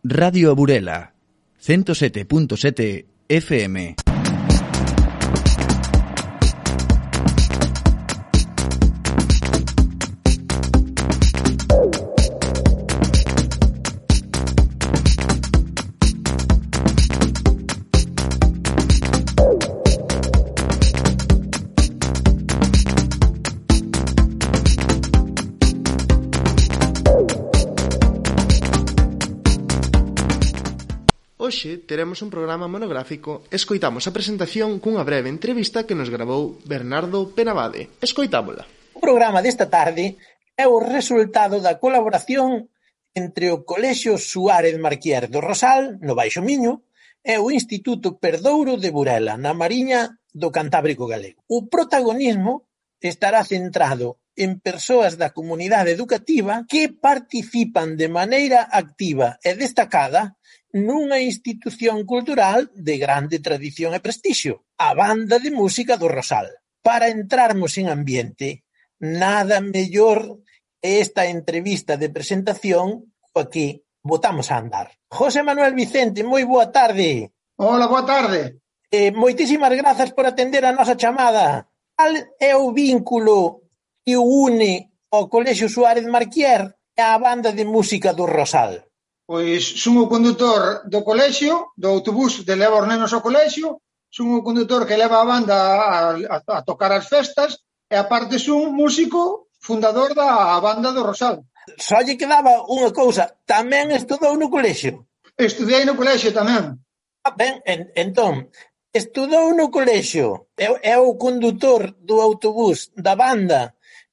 Radio Burela, 107.7 FM. Hoxe teremos un programa monográfico. Escoitamos a presentación cunha breve entrevista que nos gravou Bernardo Penabade. Escoitámola. O programa desta tarde é o resultado da colaboración entre o Colexio Suárez Marquier do Rosal, no Baixo Miño, e o Instituto Perdouro de Burela, na Mariña do Cantábrico Galego. O protagonismo estará centrado en persoas da comunidade educativa que participan de maneira activa e destacada nunha institución cultural de grande tradición e prestixio, a Banda de Música do Rosal. Para entrarmos en ambiente, nada mellor esta entrevista de presentación coa que botamos a andar. José Manuel Vicente, moi boa tarde. Hola, boa tarde. Moitísimas grazas por atender a nosa chamada. Cal é o vínculo que o une ao Colexio Suárez Marquier e á Banda de Música do Rosal? Pois son o condutor do colexio, do autobús de leva os nenos ao colexio, son o condutor que leva a banda a tocar as festas e aparte son músico fundador da Banda do Rosal. Só lle quedaba unha cousa, tamén estudou no colexio? Estudei no colexio tamén. Ben, entón, estudou no colexio, é o condutor do autobús da banda,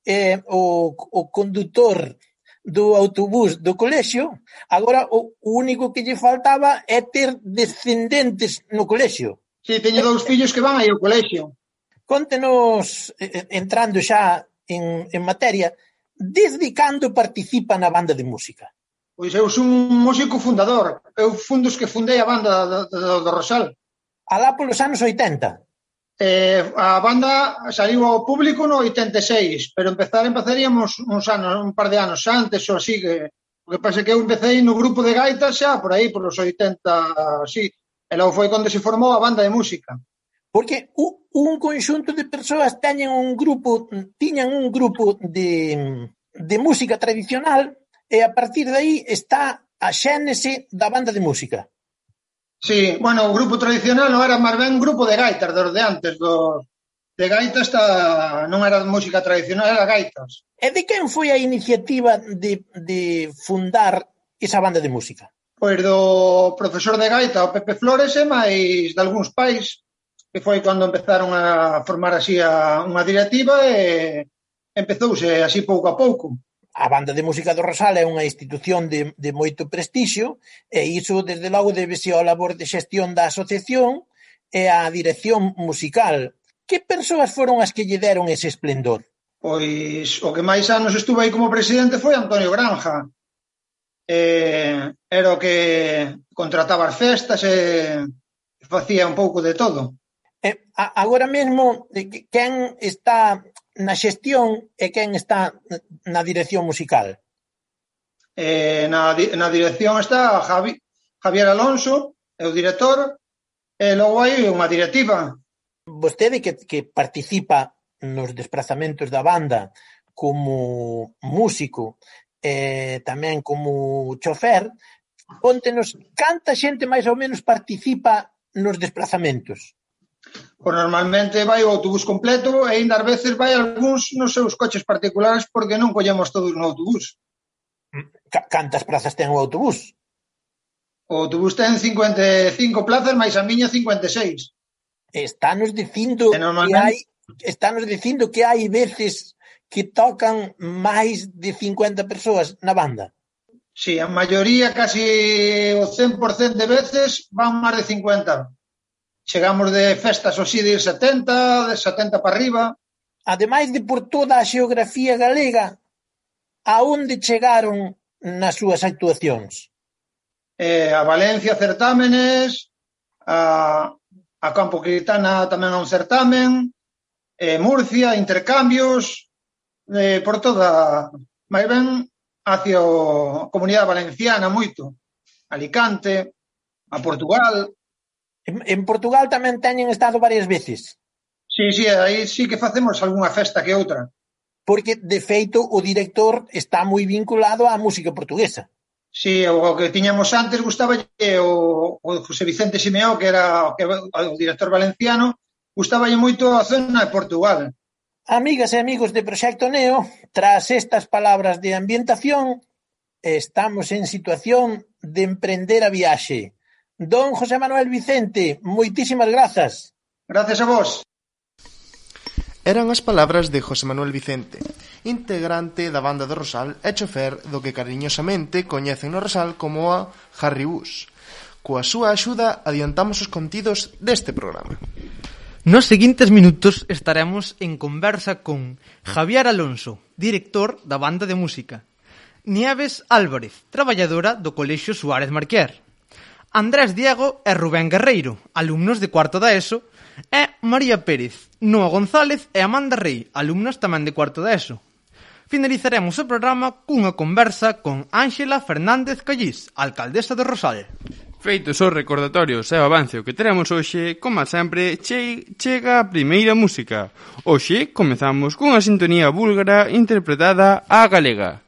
o condutor do autobús do colexio. Agora o único que lle faltaba é ter descendentes no colexio. Si, teño dous fillos que van aí ao colexio. Contenos, entrando xa en materia, desde cando participa na Banda de Música? Pois eu son un músico fundador. Eu fun dos que fundei a Banda do Rosal. Alá polos anos 80? A banda saliu ao público no 86, pero empezaríamos un par de anos antes ou así, o que pasa é que eu empecé no grupo de gaitas xa por aí, polos 80, así, e logo foi cando se formou a Banda de Música. Porque un conxunto de persoas tiñan un grupo de música tradicional e a partir de aí está a xénese da Banda de Música. Sí, bueno, o grupo tradicional non era máis ben un grupo de gaitas, dos de antes, de gaitas non era música tradicional, era gaitas. E de quen foi a iniciativa de fundar esa Banda de Música? Pois do profesor de gaita, o Pepe Flores, e máis de algúns pais, que foi cando empezaron a formar así unha directiva e empezouse así pouco a pouco. A Banda de Música do Rosal é unha institución de moito prestixio e iso, desde logo, débese ao labor de xestión da asociación e á dirección musical. Que persoas foron as que lle deron ese esplendor? Pois o que máis anos estuve aí como presidente foi Antonio Granja. Era o que contrataba as festas e facía un pouco de todo. Agora mesmo, quen está na xestión e quen está na dirección musical? Na dirección está Javier Alonso, é o director, e logo hai unha directiva. Vostede que participa nos desplazamentos da banda como músico e tamén como chofer, contenos canta xente máis ou menos participa nos desplazamentos? Pois normalmente vai o autobús completo e ainda ás veces vai algúns nos seus coches particulares porque non collemos todos no autobús. Cantas plazas ten o autobús? O autobús ten 55 plazas, máis a miña 56. Estános dicindo que hai veces que tocan máis de 50 persoas na banda. Si, a maioría, casi o 100% de veces, van máis de 50. Chegamos de festas así de 70 para arriba. Ademais de por toda a xeografía galega, a onde chegaron nas súas actuacións? A Valencia, certámenes, a Campo Quitana tamén a un certamen, Murcia, intercambios, por toda, máis ben, hacia a Comunidade Valenciana, moito. Alicante, a Portugal. En Portugal tamén teñen estado varias veces. Sí, aí sí que facemos algunha festa que outra. Porque, de feito, o director está moi vinculado á música portuguesa. Sí, o que tiñamos antes gustaballe o José Vicente Simeón, que era o director valenciano, gustaballe moito a zona de Portugal. Amigas e amigos de Proxecto Neo, tras estas palabras de ambientación, estamos en situación de emprender a viaxe. Don José Manuel Vicente, moitísimas grazas. Gracias a vos. Eran as palabras de José Manuel Vicente, integrante da banda do Rosal e chofer do que cariñosamente coñecen no Rosal como a Harry Bus. Coa súa axuda adiantamos os contidos deste programa. Nos seguintes minutos estaremos en conversa con Javier Alonso, director da banda de música, Nieves Álvarez, traballadora do Colexio Suárez Marquier, Andrés Diego e Rubén Guerreiro, alumnos de cuarto da ESO, e María Pérez, Noa González e Amanda Rey, alumnas tamén de cuarto da ESO. Finalizaremos o programa cunha conversa con Ángela Fernández Callís, alcaldesa de Rosal. Feitos os recordatorios e o avance que teremos hoxe, como sempre, chega a primeira música. Hoxe comezamos cunha sintonía búlgara interpretada á galega.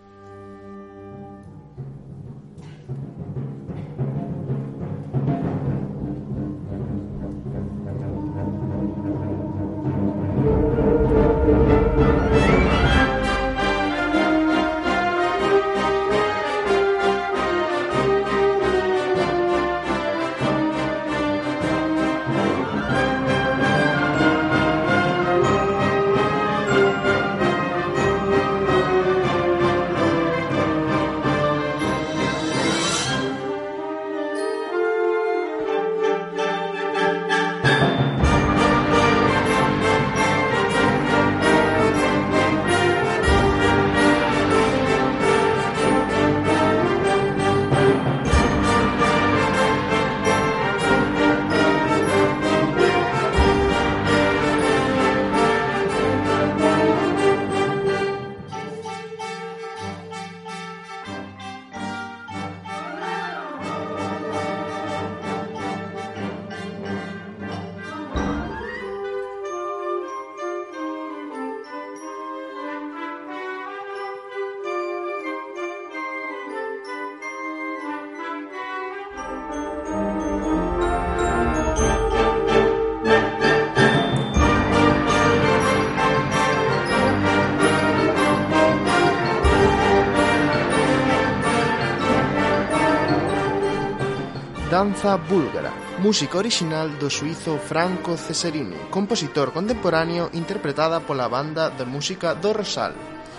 Danza búlgara, música original do suízo Franco Cesarini, compositor contemporáneo interpretada pola banda de música do Rosal.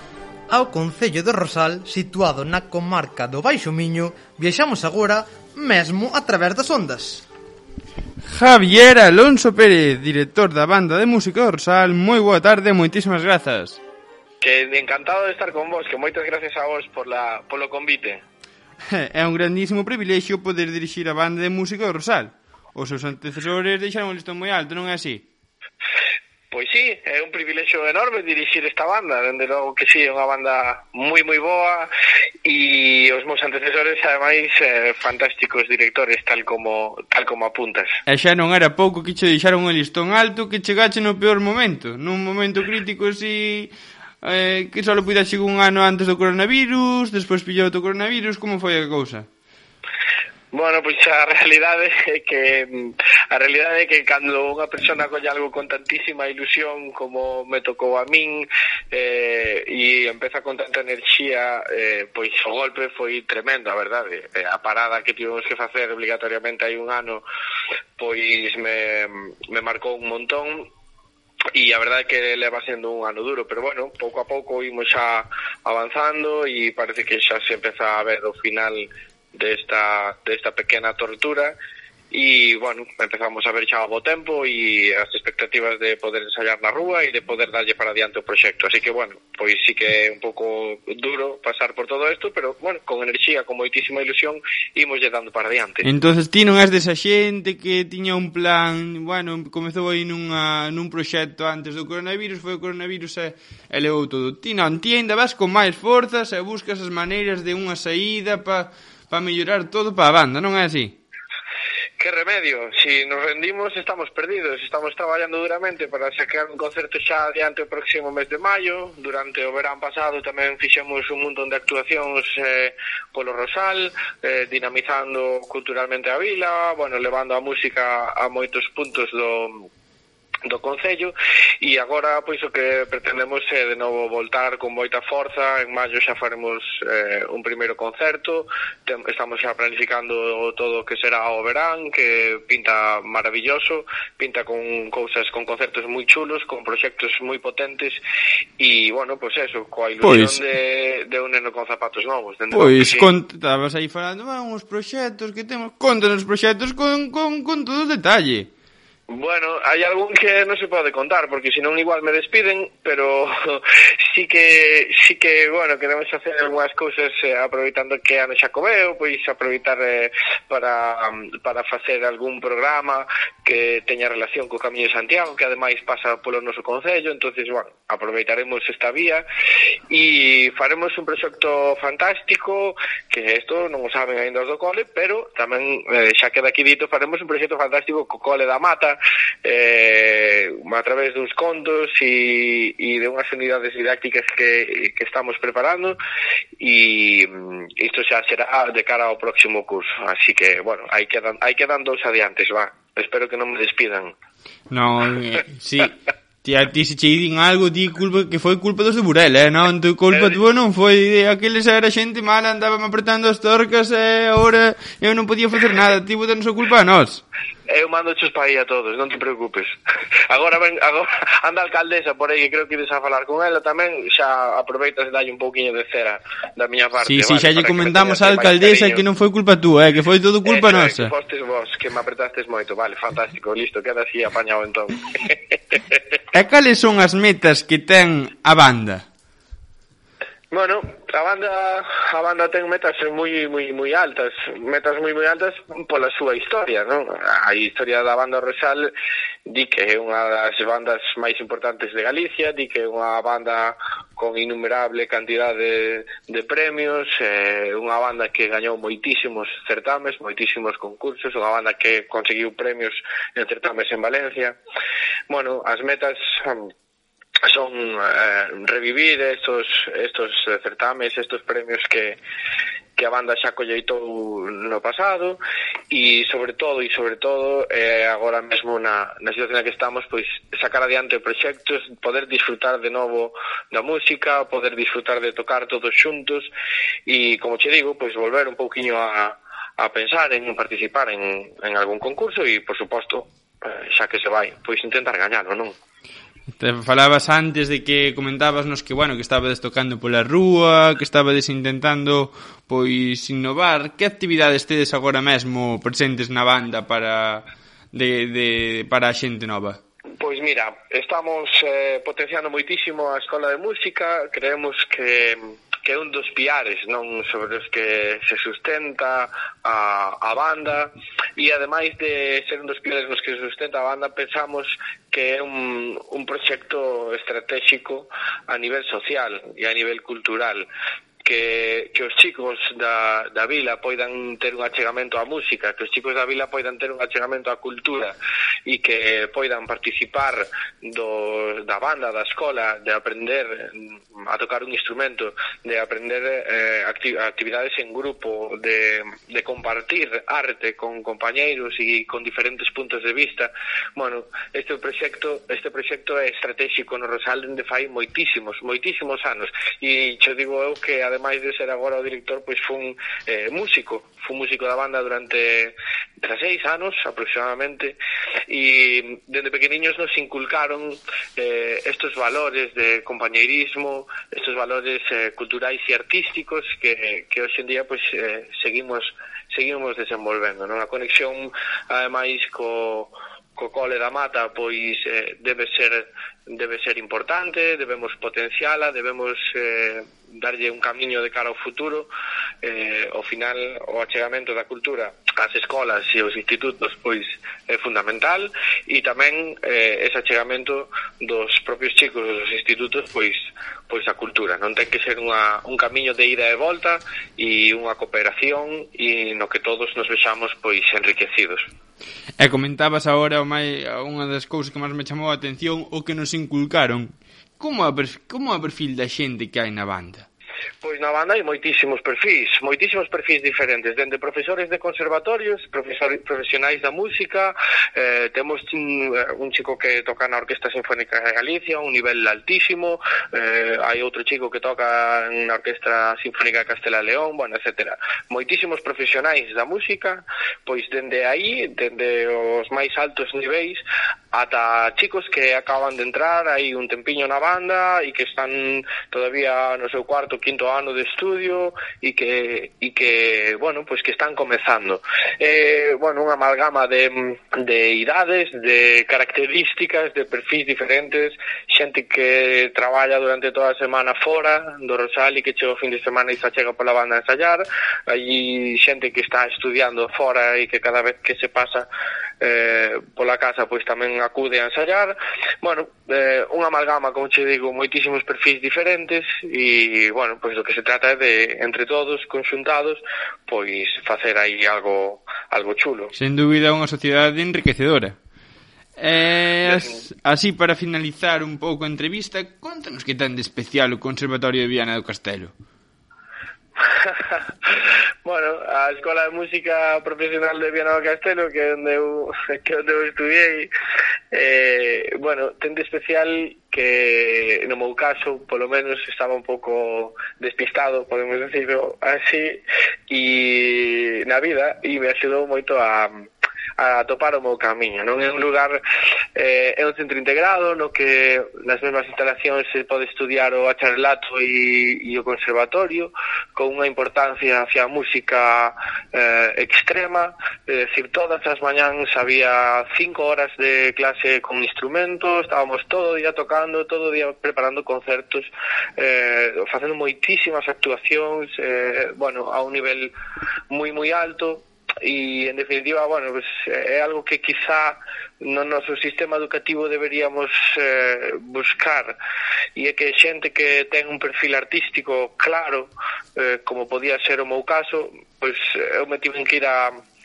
Ao concello de Rosal, situado na comarca do Baixo Miño, viaxamos agora mesmo a través das ondas. Javier Alonso Pérez, director da banda de música do Rosal, moi boa tarde, moitísimas grazas. Que encantado de estar con vos, que moitas gracias a vos polo convite. É un grandísimo privilexio poder dirixir a banda de música do Rosal. Os seus antecesores deixaron o listón moi alto, non é así? Pois sí, é un privilexio enorme dirixir esta banda, dende logo que sí, é unha banda moi boa e os meus antecesores ademais fantásticos directores, tal como apuntas. E xa non era pouco que che deixaron o listón alto, que chegache no peor momento, nun momento crítico así, que só puidaxe un ano antes do coronavirus, despois pillou o coronavirus, como foi a cousa? Bueno, pois a realidade é que cando unha persona colle algo con tantísima ilusión como me tocou a min e empeza con tanta enerxía, pois o golpe foi tremendo, a verdade. A parada que tivemos que facer obligatoriamente hai un ano pois me marcou un montón. E a verdade é que leva sendo un ano duro, pero bueno, pouco a pouco imos xa avanzando e parece que xa se empeza a ver o final desta pequena tortura e, bueno, empezamos a ver xa o bo tempo e as expectativas de poder ensayar na rúa e de poder darlle para adiante o proxecto, así que, bueno, pois sí que é un pouco duro pasar por todo isto, pero, bueno, con enerxía, con moitísima ilusión, imoslle dando para adiante. Entonces ti non és desa xente que tiña un plan, bueno, comezou aí nun proxecto antes do coronavirus, foi o coronavirus e levou todo. Ti non, ti ainda vas con máis forzas e buscas as maneiras de unha saída para mellorar todo para a banda, non é así? Que remedio, si nos rendimos estamos perdidos, estamos traballando duramente para sacar un concerto xa adiante o próximo mes de maio. Durante o verán pasado tamén fixemos un montón de actuacións polo Rosal, dinamizando culturalmente a vila, bueno, levando a música a moitos puntos do concello, e agora pois o que pretendemos é de novo voltar con moita forza. En maio xa faremos un primeiro concerto, estamos xa planificando todo o que será o verán, que pinta maravilloso, pinta con cousas, con concertos moi chulos, con proxectos moi potentes, e bueno, pois eso, coa ilusión de un neno con zapatos novos. Pois, estabas aí falando, uns proxectos que temos, contanos os proxectos con todo o detalle. Bueno, hai algún que non se pode contar, porque senón igual me despiden, pero sí que, bueno, queremos facer algunhas cousas aproveitando que ano Xacobeo, pois aproveitar para facer algún programa que teña relación co Camiño de Santiago, que ademais pasa polo noso concello. Entonces, bueno, aproveitaremos esta vía e faremos un proxecto fantástico, que isto non o saben ainda os do cole, pero tamén, xa queda aquí dito, faremos un proxecto fantástico co Cole da Mata, a través duns contos e de unhas unidades didácticas que estamos preparando, e isto xa será de cara ao próximo curso. Así que, bueno, hai quedan dous adiantes, va. Espero que non me despidan. Non, sí. A ti se che din algo, ti culpa que foi culpa dos de Burela, non? Tu culpa túa non foi, aqueles era xente mala, andábame apretando as torcas e agora eu non podía facer nada, ti botanos a culpa a nós. Eu mando chos pa aí a todos, non te preocupes. Agora anda a alcaldesa por aí, que creo que ides a falar con ela tamén, xa aproveitas e dalle un pouquiño de cera da miña parte. Sí, xa lle comentamos á alcaldesa que non foi culpa túa, que foi todo culpa nosa. Que fostes vos, que me apretastes moito, vale, fantástico, listo, queda así apañado entón. E cales son as metas que ten a banda? Bueno, a banda ten metas moi altas, pola súa historia, non? A historia da banda Rosal di que é unha das bandas máis importantes de Galicia, di que é unha banda con innumerable cantidade de premios, unha banda que gañou moitísimos certames, moitísimos concursos, unha banda que conseguiu premios en certames en Valencia. Bueno, as metas son revivir estos certames, estos premios que a banda xa colleitou no pasado, e sobre todo agora mesmo na situación na que estamos, pois sacar adiante proxectos, poder disfrutar de novo da música, poder disfrutar de tocar todos xuntos, e como che digo, pois volver un pouquiño a pensar en participar en algún concurso e, por suposto, xa que se vai, pois intentar gañalo, non? Te falabas antes de que comentábasnos que, bueno, que estabades tocando pola rúa, que estabades intentando, pois, innovar. Que actividades tedes agora mesmo presentes na banda para a xente nova? Pois mira, estamos potenciando moitísimo a Escola de Música. Creemos que é un dos piares, non, sobre os que se sustenta a banda, e ademais de ser un dos piares nos que se sustenta a banda, pensamos que é un proxecto estratégico a nivel social e a nivel cultural, que os chicos da vila poidan ter un achegamento á música, que os chicos da vila poidan ter un achegamento á cultura e que poidan participar da banda, da escola, de aprender a tocar un instrumento, de aprender actividades en grupo, de compartir arte con compañeiros e con diferentes puntos de vista. Bueno, este proxecto é estratégico no Rosal dende fai moitísimos anos, e xo digo eu que ademais de ser agora o director, pois fun músico da banda durante 16 anos aproximadamente, e dende pequeniños nos inculcaron estos valores de compañeirismo, estos valores culturais e artísticos que hoxe en día pois seguimos desenvolvendo, non? A conexión ademais co Cole da Mata pois debe ser debe ser importante, debemos potenciala, debemos darlle un camiño de cara ao futuro. Ao final, o achegamento da cultura ás escolas e aos institutos pois é fundamental, e tamén ese achegamento dos propios chicos dos institutos pois a cultura. Non ten que ser un camiño de ida e volta e unha cooperación e no que todos nos vexamos pois enriquecidos. E comentabas agora unha das cousas que máis me chamou a atención, o que nos inculcaron. Como é o perfil da xente que hai na banda? Pois na banda hai moitísimos perfis diferentes, dende profesores de conservatorios, profesionais da música, temos un chico que toca na Orquesta Sinfónica de Galicia, un nivel altísimo, hai outro chico que toca na Orquesta Sinfónica de Castela e León, bueno, etcétera. Moitísimos profesionais da música, pois dende aí, dende os máis altos niveis, ata chicos que acaban de entrar hai un tempiño na banda e que están todavía no seu cuarto, quinto ano de estudio e que bueno, pues que están comezando. Bueno, unha amalgama de idades, de características, de perfis diferentes, xente que traballa durante toda a semana fora do Rosal e que chega o fin de semana e se chega pola banda a ensayar. Hai xente que está estudiando fora e que cada vez que se pasa pola casa pois tamén acude a ensayar. Bueno, unha amalgama, como che digo, moitísimos perfis diferentes e, bueno, pois do que se trata é de, entre todos, conxuntados, pois facer aí algo chulo. Sen dúbida unha sociedade enriquecedora. Así, para finalizar un pouco a entrevista, contanos que ten de especial o Conservatorio de Viana do Castelo. Bueno, a Escola de Música Profesional de Viana do Castelo, que é onde eu estudiei, bueno, ten de especial que, no meu caso, polo menos, estaba un pouco despistado, podemos decirlo así, e na vida, e me axudou moito a topar o meu camiño, non? É un lugar, é un centro integrado no que nas mesmas instalacións se pode estudiar o bacharelato e o conservatorio, con unha importancia hacia a música extrema, é dicir, todas as mañáns había 5 horas de clase con instrumentos, estábamos todo o día tocando, todo o día preparando concertos, facendo moitísimas actuacións, bueno, a un nivel moi moi alto. E, en definitiva, bueno, pues, é algo que quizá no noso sistema educativo deberíamos buscar, e é que xente que ten un perfil artístico claro, como podía ser o meu caso, pois eu me tiven que ir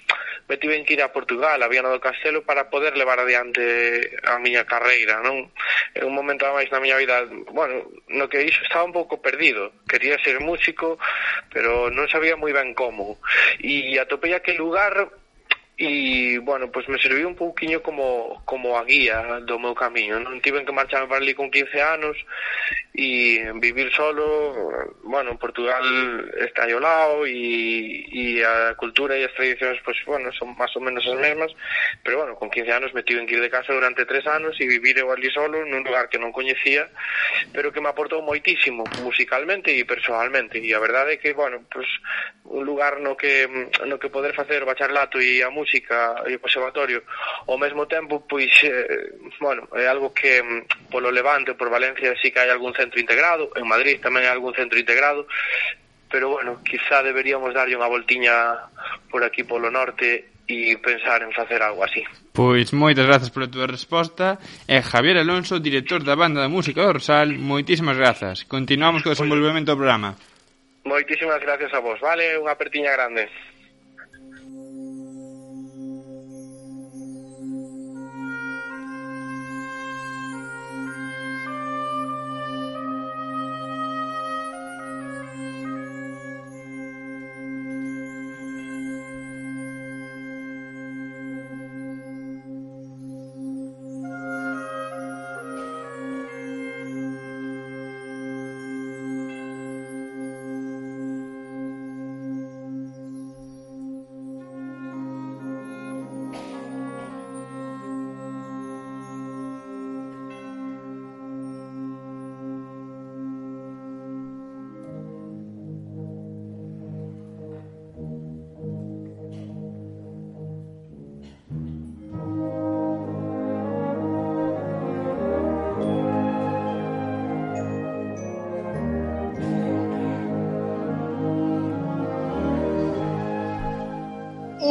a Portugal, a Viana do Castelo, para poder levar adiante a miña carreira, non? En un momento máis na miña vida, bueno, no que iso estaba un pouco perdido, quería ser músico, pero non sabía moi ben como, e atopei aquel lugar e, bueno, pues me serviu un pouquiño como a guía do meu camiño, non? Tiven que marcharme para ali con 15 anos e vivir solo. Bueno, Portugal está aí ao lado e a cultura e as tradicións, pues, bueno, son máis ou menos as mesmas, pero, bueno, con 15 anos me tiven que ir de casa durante 3 anos e vivir eu ali solo nun lugar que non coñecía, pero que me aportou moitísimo musicalmente e personalmente, e a verdade é que, bueno, pues, un lugar no que poder facer o bacharelato e a música e o conservatorio ao mesmo tempo, pois, bueno, é algo que polo Levante, por Valencia, sí que hai algún centro integrado, en Madrid tamén hai algún centro integrado, pero, bueno, quizá deberíamos darlle unha voltiña por aquí polo norte e pensar en facer algo así. Pois moitas grazas pola túa resposta. E Javier Alonso, director da Banda de Música do Rosal, moitísimas grazas. Continuamos co desenvolvemento do programa. Moitísimas gracias a vos, vale? Unha apertiña grande.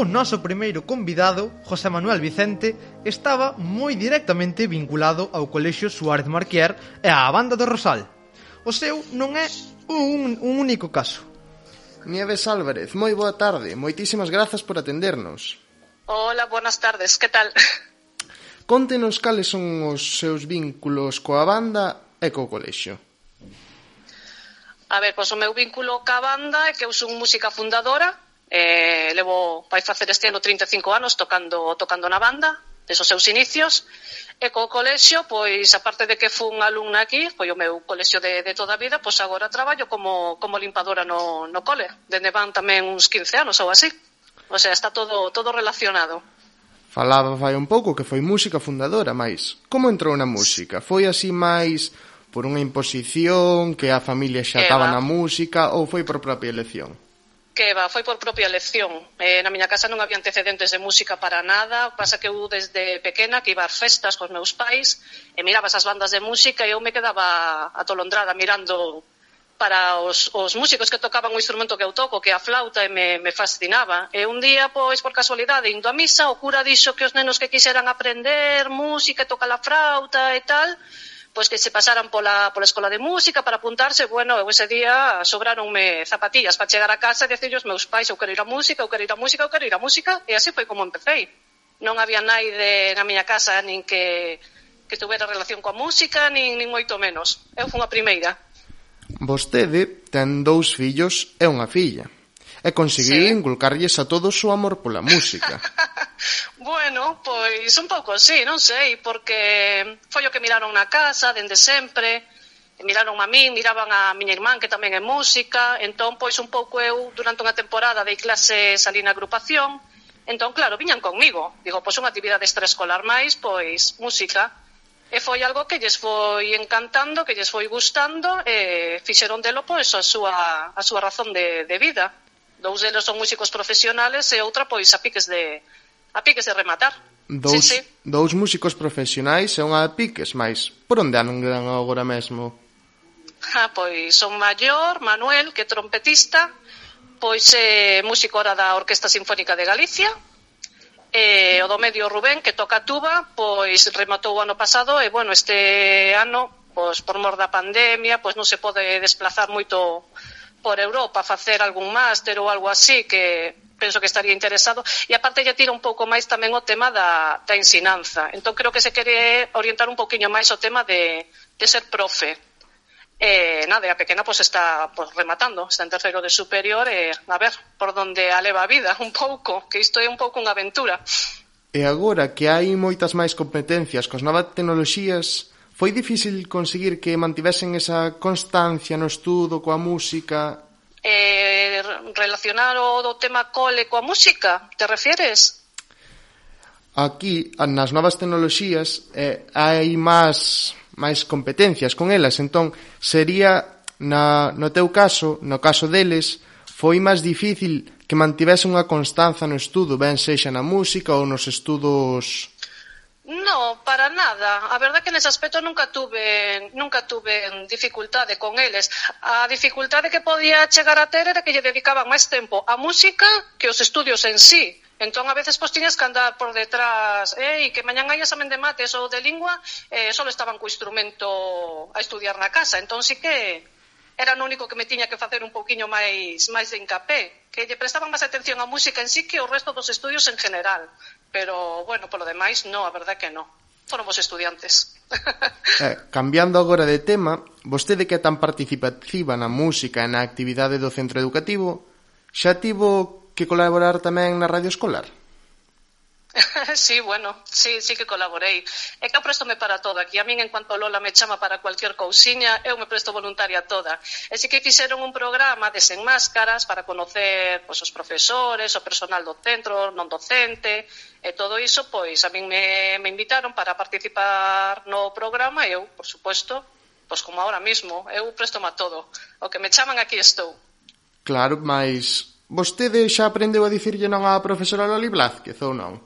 O noso primeiro convidado, José Manuel Vicente, estaba moi directamente vinculado ao Colexio Suárez Marquier e á Banda do Rosal. O seu non é un único caso. Nieves Álvarez, moi boa tarde. Moitísimas grazas por atendernos. Hola, buenas tardes, que tal? Contenos cales son os seus vínculos coa banda e co colexio. A ver, pois o meu vínculo ca banda é que eu son música fundadora. Vai facer este ano 35 anos tocando na banda, desde os seus inicios, e co colexio, pois, aparte de que fui unha alumna aquí, foi o meu colexio de toda a vida, pois agora traballo como limpadora no cole, dende van tamén uns 15 anos ou así, o sea, está todo relacionado. Falaba fai un pouco que foi música fundadora, mas como entrou na música? Foi así máis por unha imposición, que a familia xa estaba na música, ou foi por propia elección? Que foi por propia elección. Na miña casa non había antecedentes de música para nada. Pasa que eu desde pequena que iba ás festas cos meus pais e miraba esas bandas de música e eu me quedaba atolondrada mirando para os músicos que tocaban o instrumento que eu toco, que a flauta, e me fascinaba. E un día, pois, por casualidade, indo a misa, o cura dixo que os nenos que quixeran aprender música e tocar a flauta e tal, pois que se pasaran pola escola de música para apuntarse. Bueno, eu ese día sobraronme zapatillas para chegar a casa e dicirlle aos meus pais: eu quero ir a música, eu quero ir a música, eu quero ir a música, e así foi como empecé. Non había naide na miña casa nin que tuvera relación coa música, nin moito menos. Eu fui a primeira. Vostede ten 2 fillos e unha filla, e conseguiu inculcarlles a todos o amor pola música. Bueno, pois un pouco sí, non sei, porque foi o que miraron na casa dende sempre, miraron a min, miraban a miña irmán que tamén é música, entón pois un pouco eu durante unha temporada dei clases ali na agrupación, entón claro, viñan conmigo, digo, pois unha actividade extraescolar máis, pois música, e foi algo que lles foi encantando, que lles foi gustando, e fixeron delo pois a súa razón de vida. 2 deles son músicos profesionales e outra pois a piques de rematar. Dous músicos profesionais e unha a piques, mas por onde andan agora mesmo? Pois son maior, Manuel, que é trompetista, pois é músico ahora da Orquesta Sinfónica de Galicia, e o do medio Rubén, que toca a tuba, pois rematou o ano pasado, e bueno, este ano, pois por mor da pandemia, pois non se pode desplazar moito por Europa, facer algún máster ou algo así, que penso que estaría interesado, e aparte lle tira un pouco máis tamén o tema da ensinanza. Entón creo que se quere orientar un pouquiño máis o tema de ser profe. Nada, a pequena pois está rematando, está en terceiro de superior, e a ver por onde a leva a vida un pouco, que isto é un pouco unha aventura. E agora que hai moitas máis competencias cos novas tecnoloxías, foi difícil conseguir que mantivesen esa constancia no estudo coa música? Relacionar o do tema cole coa música, te refieres? Aquí, nas novas tecnoloxías, hai máis competencias con elas, entón sería, no teu caso, no caso deles, foi máis difícil que mantivese unha constanza no estudo, ben sexa na música ou nos estudos? No, para nada. A verdade que nese aspecto nunca tuve dificultade con eles. A dificultade que podía chegar a ter era que lle dedicaban máis tempo á música que os estudios en sí. Entón, a veces, pois, tiñas que andar por detrás, e que mañan hai examen de mates ou de lingua, só estaban co instrumento a estudiar na casa. Entón, sí que era o único que me tiña que facer un pouquiño máis de hincapé, que lle prestaban máis atención á música en sí que o resto dos estudios en general. Pero, bueno, polo demais, no, a verdade que no. Foron vos estudiantes. Cambiando agora de tema, vostede que é tan participativa na música e na actividade do centro educativo, xa tivo que colaborar tamén na radio escolar? Sí, bueno, sí que colaborei. É que eu préstome para todo. Aquí a min, en cuanto Lola me chama para cualquier cousiña, eu me presto voluntaria a toda. E sí que fixeron un programa de Sen Máscaras para conocer pois, os profesores, o personal do centro, non docente, e todo iso, pois a min me invitaron para participar no programa e eu, por suposto, pois como ahora mismo, eu préstome a todo. O que me chaman, aquí estou. Claro, mas vostede xa aprendeu a dicirlle non á profesora Loli Blázquez ou non?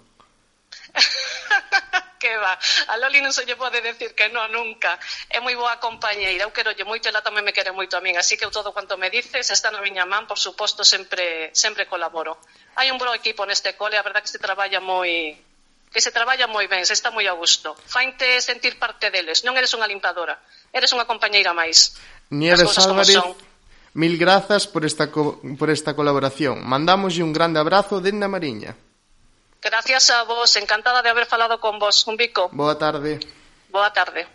Que va, a Loli non se lle pode decir que non, nunca. É moi boa compañeira, eu querolle moito, ela tamén me quere moito a min, así que eu todo cuanto me dices está na miña man, por suposto, sempre colaboro. hai un bo equipo neste cole, a verdad que se traballa moi ben, se está moi a gusto. Fainte sentir parte deles, non eres unha limpadora, eres unha compañeira máis. Nieves Álvarez, mil grazas por esta colaboración. Mandámoslle un grande abrazo dende a Mariña. Gracias a vos, encantada de haber falado con vos. Un bico. Boa tarde. Boa tarde.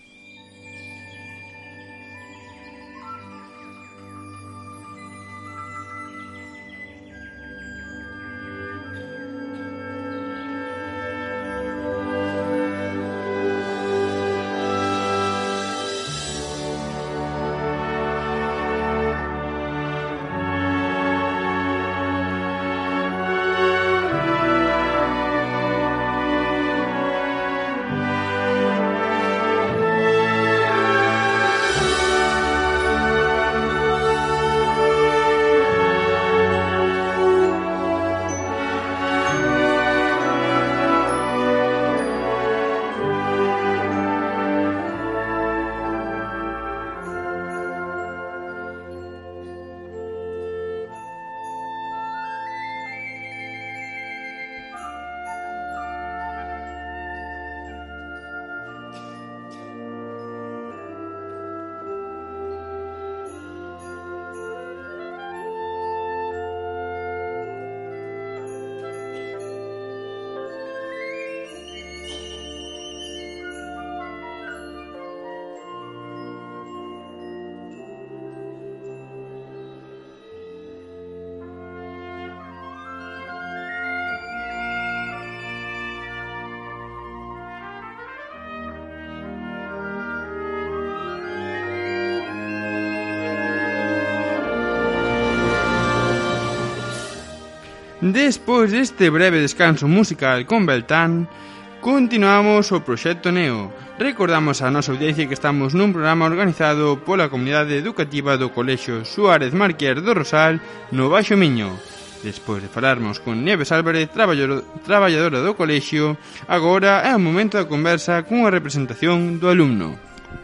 Despois deste breve descanso musical con Beltán, continuamos o Proxecto Neo. Recordamos a nosa audiencia que estamos nun programa organizado pola comunidade educativa do Colexio Suárez Marquier do Rosal no Baixo Miño. Despois de falarmos con Nieves Álvarez, traballadora do colexio, agora é o momento da conversa cunha representación do alumno.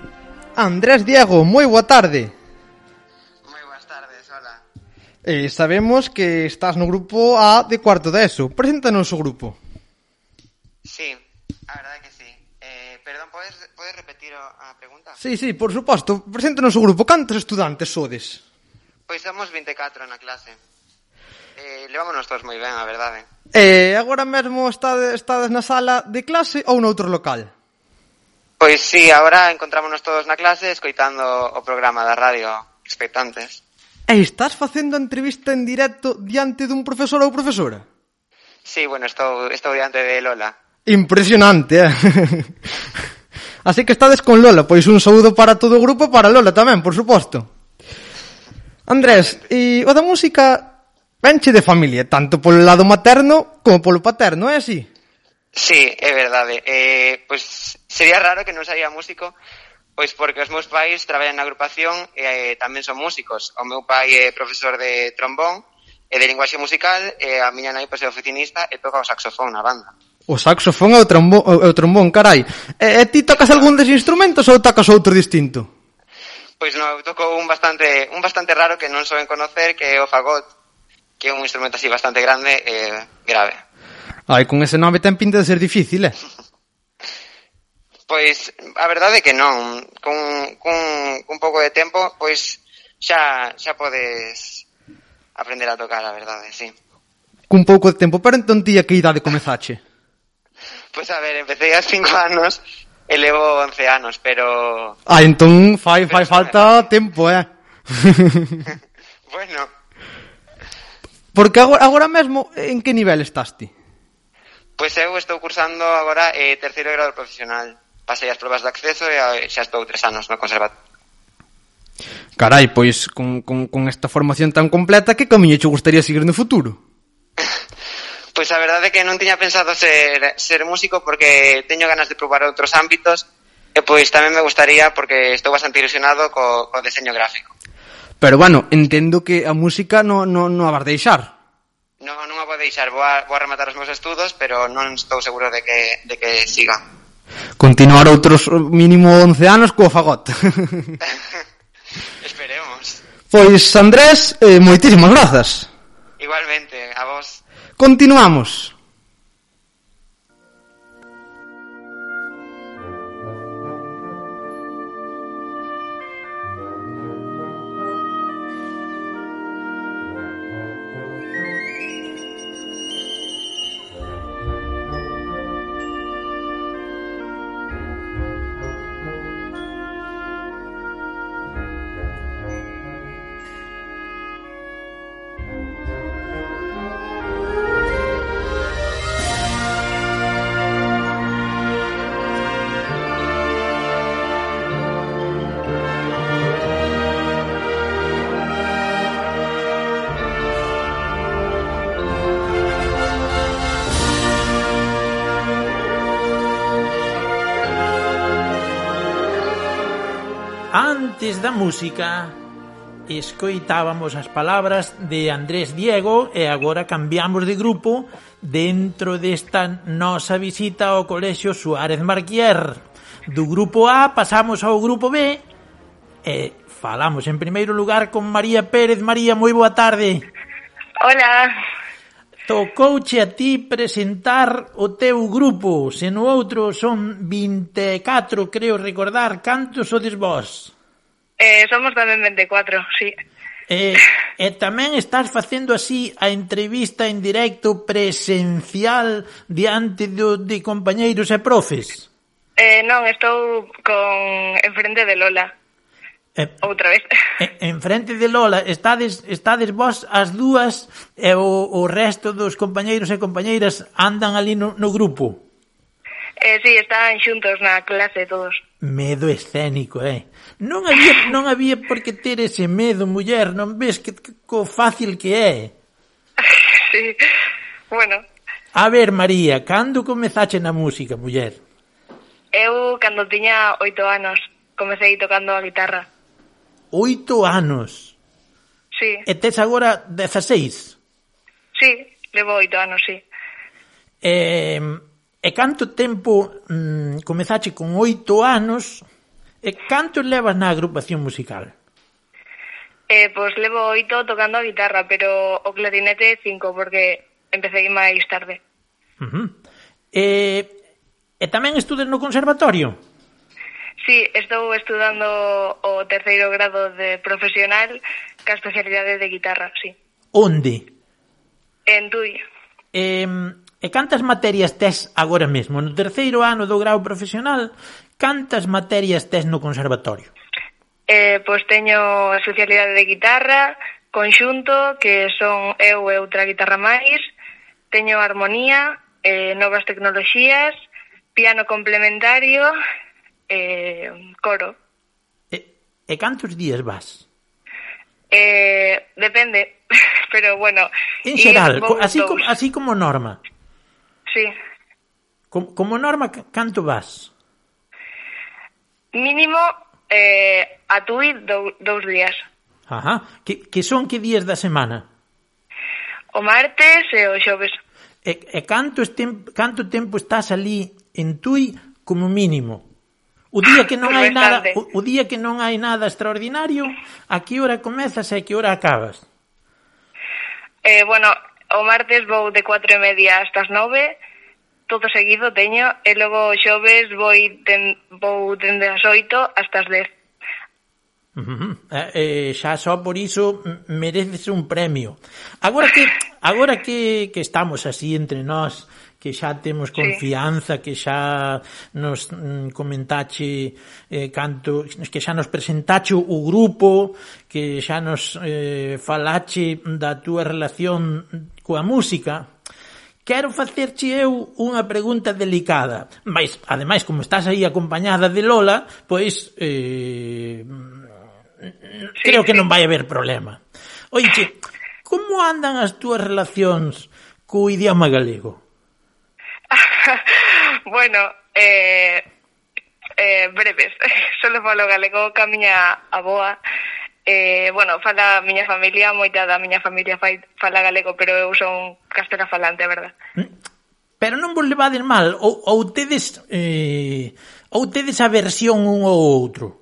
Andrés Diego, moi boa tarde. Sabemos que estás no grupo A de cuarto de ESO. Preséntanos o grupo. Sí, a verdade que sí. Perdón, podes repetir a pregunta? Sí, por suposto. Preséntanos o grupo. Cantos estudantes sodes? Pois somos 24 na clase. Levámonos todos moi ben, a verdade. Agora mesmo estades na sala de clase ou noutro local? Pois sí, agora encontrámonos todos na clase escoitando o programa da radio, expectantes. E estás facendo a entrevista en directo diante dun profesor ou profesora? Sí, bueno, estou diante de Lola. Impresionante, Así que estades con Lola, pois un saúdo para todo o grupo e para Lola tamén, por suposto. Andrés, e o da música venche de familia, tanto polo lado materno como polo paterno, é así? Sí, é verdade. Pois sería raro que non saía músico, pois porque os meus pais traballan na agrupación e tamén son músicos. O meu pai é profesor de trombón e de linguaxe musical e a miña nai pois é oficinista e toca o saxofón na banda. O saxofón e o trombón, carai. E ti tocas algún des instrumentos ou tocas outro distinto? Pois non, eu toco un bastante raro que non soen conocer, que é o fagot, que é un instrumento así bastante grande e grave. Ai, con ese nome ten pinta de ser difícil, Pois, a verdade é que non. Con un pouco de tempo, pois, xa podes aprender a tocar, a verdade, sí. Cun pouco de tempo, pero entón ti a que idade comezache? Pois, a ver, empecé a 5 anos e levo 11 anos, pero... Entón fai falta tempo, Bueno. Porque agora mesmo, en que nivel estás ti? Pois eu estou cursando agora terceiro grado profesional. Pasei as probas de acceso e xa estou 3 anos no conservatorio. Carai, pois con esta formación tan completa, que camiño che gustaría seguir no futuro? Pois a verdade é que non tiña pensado ser músico porque teño ganas de probar outros ámbitos e pois tamén me gustaría porque estou bastante ilusionado co deseño gráfico. Pero bueno, entendo que a música non a vas deixar. Non a vou deixar, vou a rematar os meus estudos, pero non estou seguro de que siga. Continuar outros mínimo 11 anos co fagot. Esperemos. Pois, Andrés, moitísimas grazas. Igualmente, a vos. Continuamos. Antes da música escoitábamos as palabras de Andrés Diego e agora cambiamos de grupo dentro desta nosa visita ao Colexio Suárez Marquier. Do grupo A pasamos ao grupo B e falamos en primeiro lugar con María Pérez. María, moi boa tarde. Hola. Tocouche a ti presentar o teu grupo, se no outro son 24, creo recordar. Cantos sodes vos? Somos tamén 24, sí. E tamén estás facendo así a entrevista en directo presencial diante de compañeiros e profes? Non, estou enfrente de Lola. Outra vez. Enfrente de Lola, estades vos as dúas e o resto dos compañeiros e compañeiras andan ali no grupo? Sí, están xuntos na clase todos. Medo escénico, Non había por que ter ese medo, muller, non ves que fácil que é? Sí, bueno. A ver, María, cando comezache na música, muller? Eu, cando tiña 8 anos, comecei tocando a guitarra. 8 anos? Sí. E tes agora 16? Sí, levo 8 anos, sí. E canto tempo comezache con 8 anos e canto levas na agrupación musical? Pois levo 8 tocando a guitarra, pero o clarinete 5 porque empecé máis tarde. E tamén estudas no conservatorio? Sí, estou estudando o 3º grado de profesional ca especialidade de guitarra, sí. Onde? En Tui. E cantas materias tes agora mesmo? No 3º ano do grau profesional, cantas materias tes no conservatorio? Pois teño a especialidade de guitarra, conxunto, que son eu e outra guitarra máis, teño armonía, novas tecnoloxías, piano complementario, coro. E cantos días vas? Depende, pero bueno. En xeral, así como norma. Sí. Como norma, canto vas? Mínimo a Tui 2 días. Ajá. Que son que días da semana? O martes e o xoves. E canto tempo estás ali en Tui como mínimo? O día que non hai nada, o día que non hai nada extraordinario, a que hora comezas e a que hora acabas? Bueno, o martes vou de 4:30 hasta as 9, todo seguido teño, e logo o xoves vou dende as 8 hasta as 10. Xa só por iso mereces un premio. Agora que estamos así entre nós, que xa temos confianza, que xa nos comentache que xa nos presentache o grupo, que xa nos falache da túa relación coa música, quero facerche eu unha pregunta delicada, mas ademais como estás aí acompañada de Lola, pois creo que non vai haber problema. Oiche, como andan as túas relacións co idioma galego? Bueno, breves. Solo falo galego ca miña avoa. Bueno, fala a miña familia, moita da miña familia fala galego, pero eu son castelafalante, a verdad. Pero non vos levades mal, ou tedes a versión un ou outro?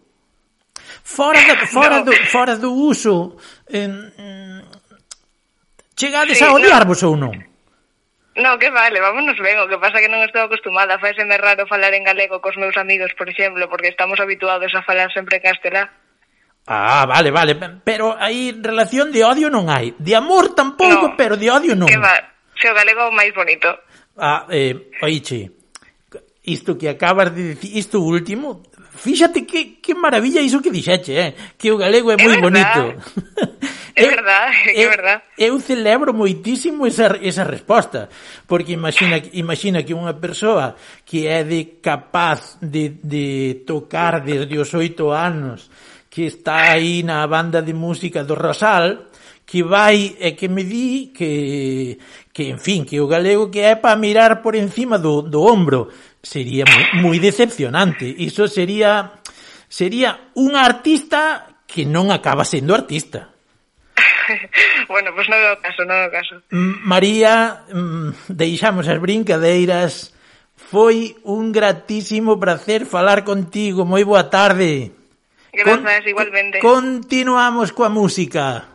Fora do uso, chegades a odiarvos ou non? No, que vale, vámonos ben, o que pasa que non estou acostumada, faiseme raro falar en galego cos meus amigos, por exemplo, porque estamos habituados a falar sempre en castelá. Vale, pero aí relación de odio non hai, de amor tampouco, no, pero de odio non. Que va, se o galego é o máis bonito. Oiche, isto que acabas de dicir, isto último, fíxate que maravilla iso que dixeche, que o galego é moi bonito. É verdad. Eu celebro moitísimo esa resposta, porque imagina que unha persoa que é capaz de tocar desde os 8 anos, que está aí na banda de música do Rosal, que vai e que me di que en fin, que o galego que é para mirar por encima do ombro, sería moi decepcionante. Iso sería un artista que non acaba sendo artista. Bueno, pois non é o caso. María, deixamos as brincadeiras. Foi un gratísimo placer falar contigo. Moi boa tarde. Grazas, igualmente. Continuamos coa música.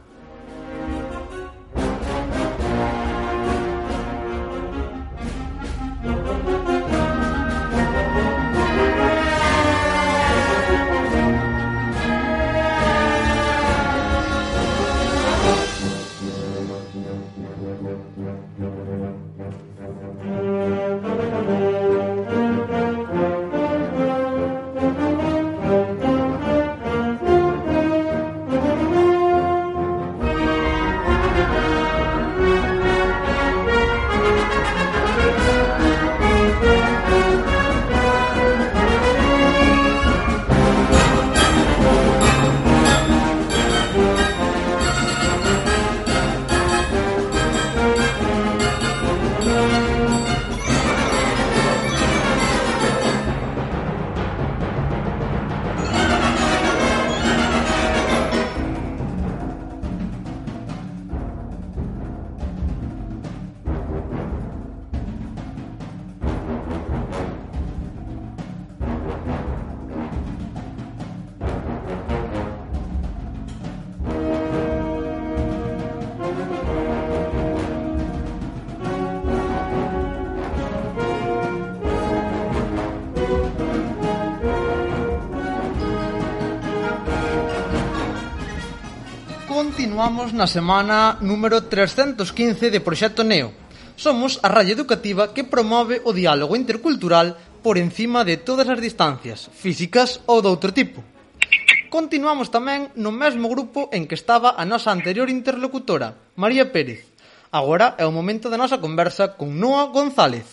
Continuamos na semana número 315 de Proxecto Neo. Somos a radio educativa que promove o diálogo intercultural por encima de todas as distancias, físicas ou de outro tipo. Continuamos tamén no mesmo grupo en que estaba a nosa anterior interlocutora, María Pérez. Agora é o momento da nosa conversa con Noa González.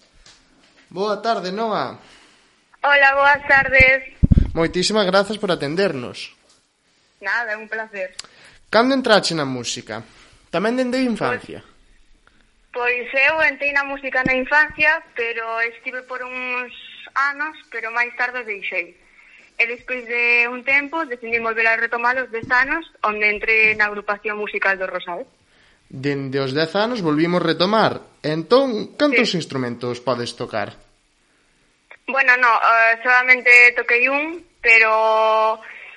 Boa tarde, Noa. Hola, boas tardes. Moitísimas grazas por atendernos. Nada, é un placer. Cando entrache na música? Tamén dende a infancia? Pois eu entrei na música na infancia, pero estive por uns anos, pero máis tarde deixei. E despois de un tempo decidí volver a retomar os 10 anos, onde entrei na agrupación musical do Rosal. Dende os 10 anos volvimos retomar. Entón, cantos instrumentos podes tocar? Bueno, solamente toquei un, pero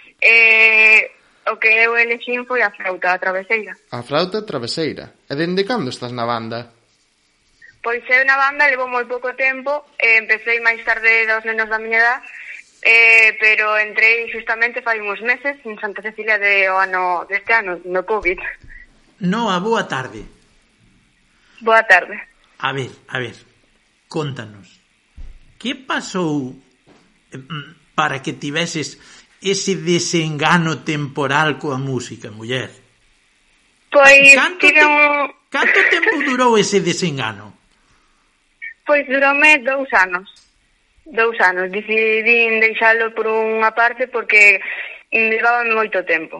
o que eu elexín foi a flauta traveseira. A flauta traveseira. E dende cando estás na banda? Pois eu na banda levo moi pouco tempo, empecé máis tarde dos nenos da miña edad, pero entrei justamente fai uns meses en Santa Cecilia deste ano, no COVID. Noa, boa tarde. Boa tarde. A ver, contanos. Que pasou para que tiveses ese desengano temporal coa música, muller? Pois Canto tempo durou ese desengano? Pois duroume 2 anos. 2 anos. Decidín deixalo por unha parte porque levaba moito tempo.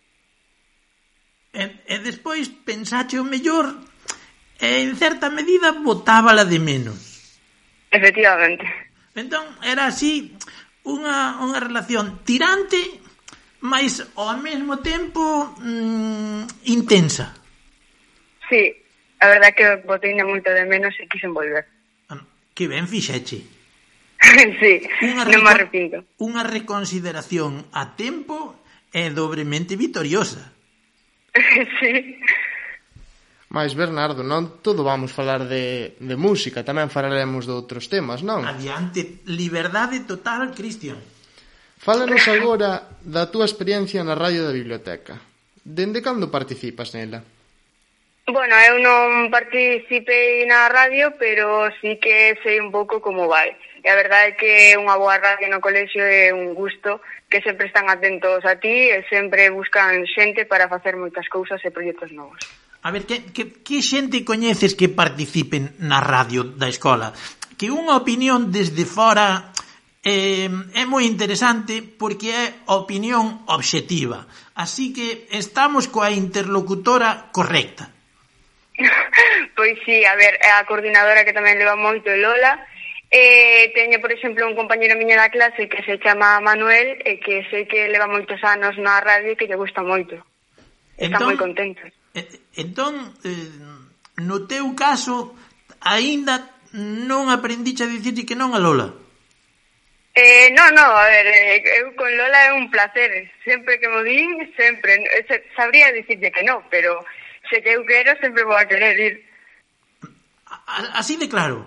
E despois pensache o mellor e en certa medida botábala de menos. Efectivamente. Entón era así unha relación tirante, mas ao mesmo tempo intensa. Sí, a verdad que boteina moito de menos e quixen volver. Que ben fixeche. Sí, non me arrepinto. Unha reconsideración a tempo é dobremente vitoriosa. Sí. Mais, Bernardo, non todo vamos falar de música, tamén falaremos de outros temas, non? Adiante, liberdade total, Cristian. Fálanos agora da túa experiencia na radio da biblioteca. Dende cando participas nela? Bueno, eu non participei na radio, pero sí que sei un pouco como vai. E a verdade é que unha boa radio no colexio é un gusto, que sempre están atentos a ti e sempre buscan xente para facer moitas cousas e proxectos novos. A ver, que xente coñeces que participen na radio da escola? Que unha opinión desde fora é moi interesante porque é opinión obxectiva. Así que estamos coa interlocutora correcta. Pois sí, a ver, a coordinadora que tamén leva moito é Lola. Teño, por exemplo, un compañero miña da clase que se chama Manuel e que sei que leva moitos anos na radio e que lle gusta moito. Está moi contento. Entón, no teu caso, aínda non aprendiche a dicirlle que non a Lola? Non, a ver, eu con Lola é un placer. Sempre que mo din, sempre. Sabría dicirlle que non, pero se que eu quero, sempre vou a querer ir. Así de claro.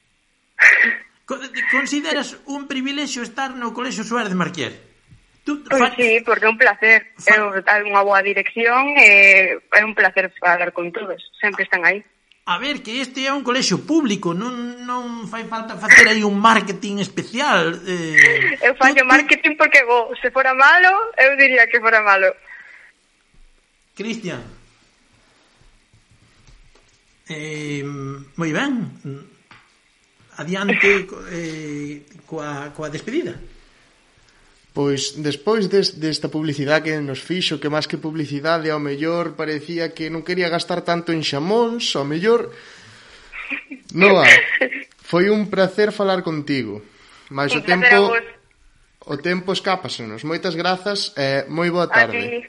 Consideras un privilexio estar no Colexio Suárez Marquier? Pois sí, porque é un placer. É unha boa dirección e é un placer falar con todos. Sempre están aí. A ver, que este é un colexio público, non fai falta facer aí un marketing especial. Eu fallo marketing porque vou. Se fora malo, eu diría que fora malo. Cristian. Moi ben. Adiante coa despedida. Pois, despois desta publicidade que nos fixo, que máis que publicidade, ao mellor parecía que non quería gastar tanto en xamóns, ao mellor... Noa, foi un placer falar contigo. Mais o tempo escápasenos. Moitas grazas e moi boa tarde.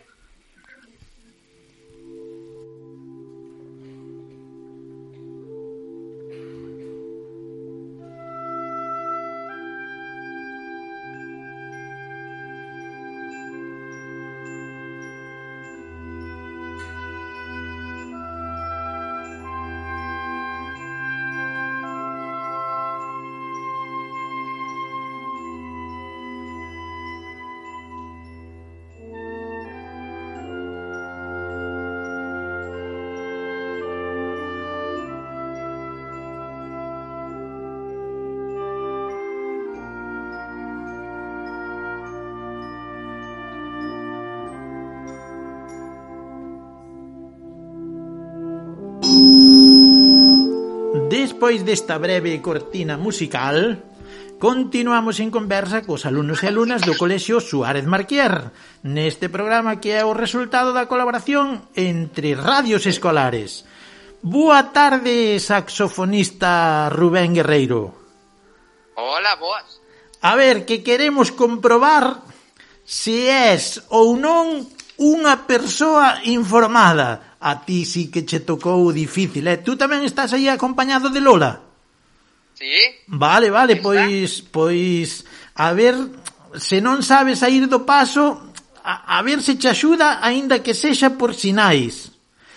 Despois desta breve cortina musical, continuamos en conversa cos alumnos e alumnas do Colexio Suárez Marquier, neste programa que é o resultado da colaboración entre radios escolares. Boa tarde, saxofonista Rubén Guerreiro. Hola, boas. A ver, que queremos comprobar se és ou non unha persoa informada. A ti sí que che tocou difícil, Tú tamén estás aí acompañado de Lola? Sí. Vale, pois a ver, se non sabes sair do paso, a ver se che axuda, aínda que sexa por sinais.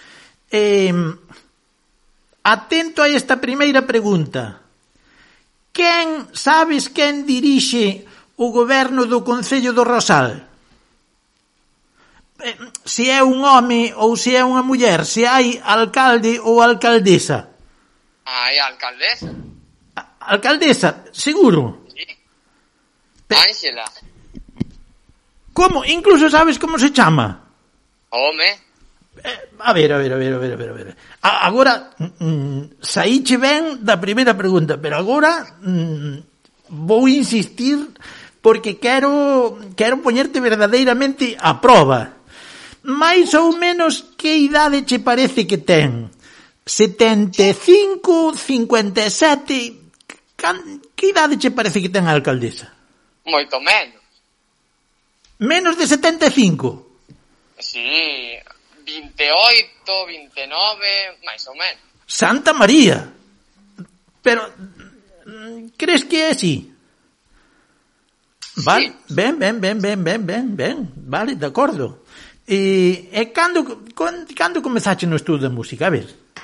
Atento a esta primeira pregunta. Sabes quen dirixe o goberno do Concello do Rosal? Se é un home ou se é unha muller, se hai alcalde ou alcaldesa. Hai alcaldesa. Alcaldesa, seguro? Sí. Ángela. Como? Incluso sabes como se chama? Home. A ver. Agora, saíche ben da primeira pregunta, pero agora vou insistir porque quero poñerte verdadeiramente a prova. Mais ou menos que idade che parece que ten? 75, 57... Que idade che parece que ten a alcaldesa? Moito menos. Menos de 75? Sí, 28, 29, máis ou menos. Santa María! Pero, crees que é así? Vale, sí. Ben, vale, de acordo. E cando comezaste no estudo de música? A ver.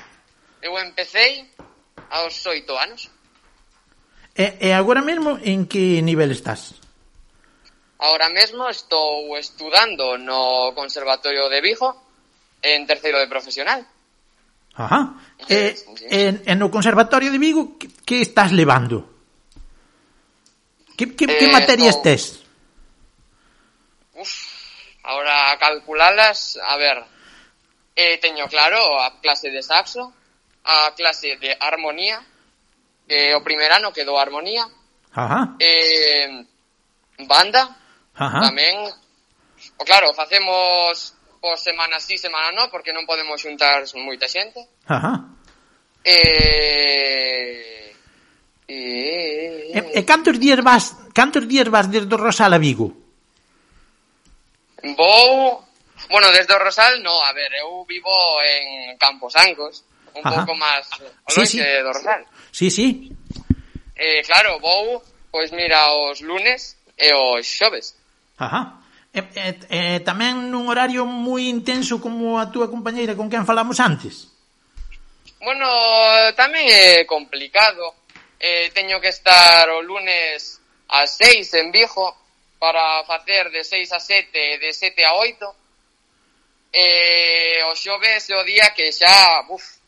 Eu empecé aos 8 anos. E agora mesmo en que nivel estás? Ahora mesmo estou estudando no Conservatorio de Vigo en terceiro de profesional. Ajá. E no Conservatorio de Vigo que estás levando? Que materias tes? Ahora calculalas, a ver, teño claro a clase de saxo, a clase de armonía, o primer ano quedou armonía, Ajá. Banda, Ajá. tamén, claro, facemos por semana sí, semana no, porque non podemos xuntar moita xente. Ajá. E cantos días vas desde o Rosal a Vigo? Bueno, desde o Rosal, no, a ver, eu vivo en Camposancos, un pouco máis longe do Rosal. Sí. Claro, vou, pois mira, os lunes e os xoves. Ajá. Tamén nun horario moi intenso como a túa compañeira con quen falamos antes? Bueno, tamén é complicado. Teño que estar o lunes ás 6 en Vigo para facer de 6 a 7 e de 7 a 8. O xoves é o día que xa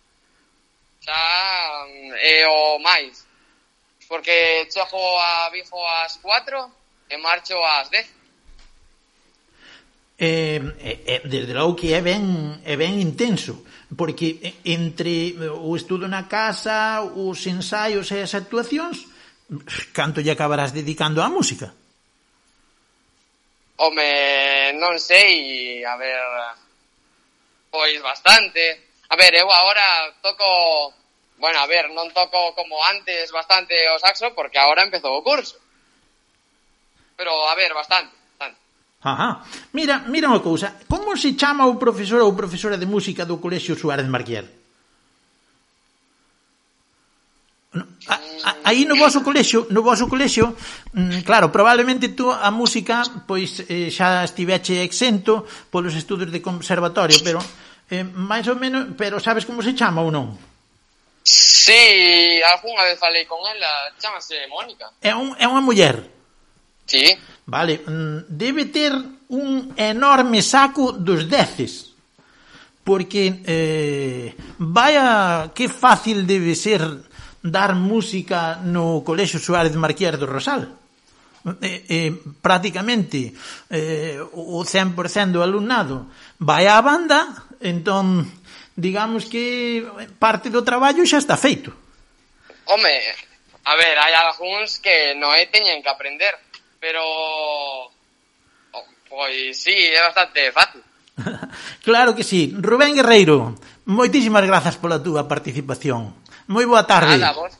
é o máis. Porque chego a Vigo ás 4 e marcho ás 10. Desde logo que é ben intenso, porque entre o estudo na casa, os ensaios e as actuacións, canto lle acabarás dedicando á música? Home, non sei, a ver, pois bastante. A ver, eu agora toco, bueno, a ver, non toco como antes bastante o saxo, porque agora empezou o curso. Pero, a ver, bastante. Ajá. Mira unha cousa, como se chama o profesor ou profesora de música do Colexio Suárez Marquier? Aí no voso colexio, claro, probablemente tú a música pois xa estiveche exento polos estudos de conservatorio, pero máis ou menos, pero sabes como se chama ou non? Sí, algunha vez falei con ela, chamase Mónica. É unha muller? Sí. Vale, debe ter un enorme saco dos 10, porque vaya que fácil debe ser dar música no Colexio Suárez Marquier do Rosal. Prácticamente o 100% do alumnado vai á banda, entón digamos que parte do traballo xa está feito. Home, a ver, hai algúns que non teñen que aprender, pero pois sí, é bastante fácil. Claro que sí. Rubén Guerreiro, moitísimas grazas pola túa participación. Moi boa tarde. Nada, vos.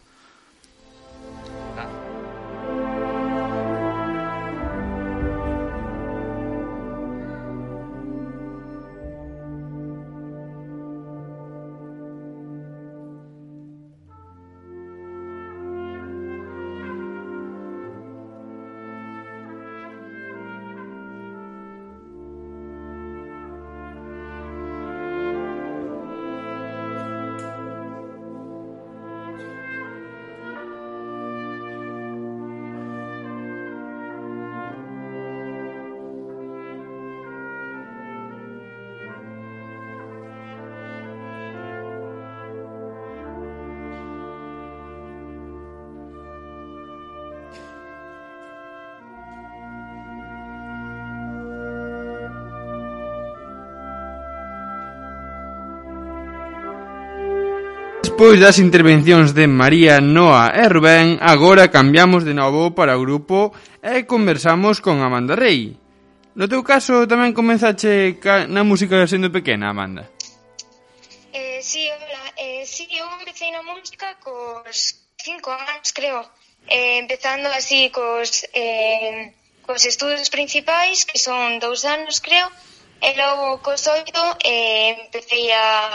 Despois das intervencións de María, Noa e Rubén, agora cambiamos de novo para o grupo e conversamos con Amanda Rei. No teu caso tamén comenzache na música sendo pequena, Amanda? Sí, hola. Sí, eu empecé na música cos 5 anos, creo. Empezando así cos estudos principais, que son 2 anos, creo. E logo cos 8 empecé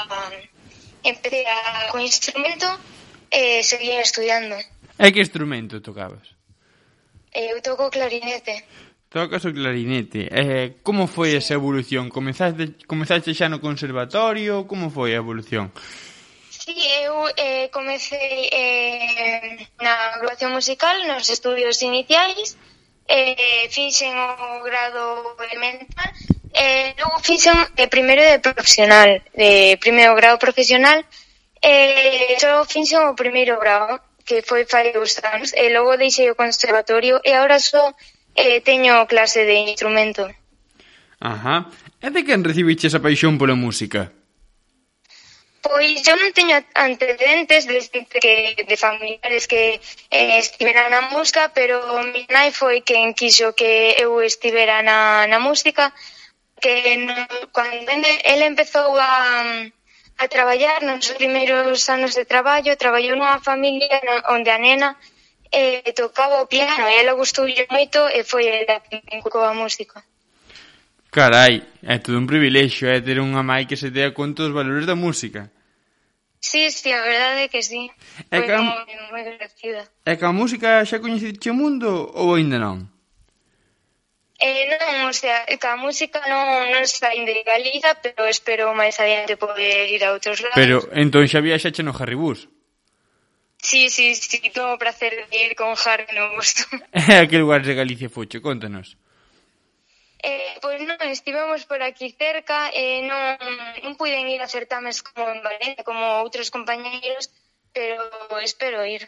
con instrumento e seguía estudiando. E que instrumento tocabas? Eu toco clarinete. Tocas o clarinete. Como foi esa evolución? Comenzaste xa no conservatorio? Como foi a evolución? Sí, Sí, eu comecei na agrupación musical nos estudios iniciais, fixen o grado elemental, logo fixen primeiro de profesional, de primeiro grado profesional, só fixen o primeiro grado, que foi fai 2 anos, e logo deixei o conservatorio e agora só teño clase de instrumento. Ajá. E de quen recibiches a paixón pola música? Pois eu non teño antecedentes de familiares que estiveran na música, pero mi nai foi quen quixo que eu estivera na música, que cando ele empezou a traballar nos primeiros anos de traballo, traballou nunha familia onde a nena tocaba o piano e ela gustoulle moito e foi ela que me inculcou a música. Carai, é todo un privilexio, ter unha mai que se dea conta dos valores da música. Sí, a verdade é que sí. Foi moi agradecida. É que a música xa coñeceche o mundo ou ainda non? Non, o sea, que a música non saín de Galiza, pero espero máis adiante poder ir a outros lados. Pero, entón xa viaxache no Harribus? Sí, tengo o placer de ir con Harry no gusto. A que lugares de Galicia foche? Contanos. Pois non, estivemos por aquí cerca e non puiden ir a certames como en Valencia, como outros compañeiros, pero espero ir.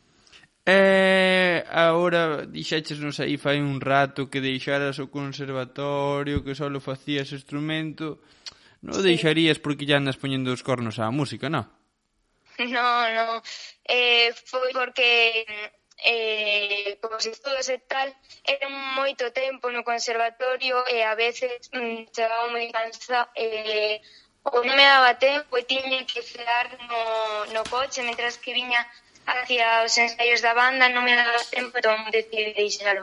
Agora dixéchenos aí fai un rato que deixaras o conservatorio, que só lo facías instrumento. Non deixarías porque ya andas poñendo os cornos á música, non? Non, foi porque cos estudos e tal, era moito tempo no conservatorio e a veces chegaba moi cansada ou non me daba tempo e tiña que cear no coche mentras que viña hacia os ensaios da banda, non me daba tempo, entón decidi deixalo.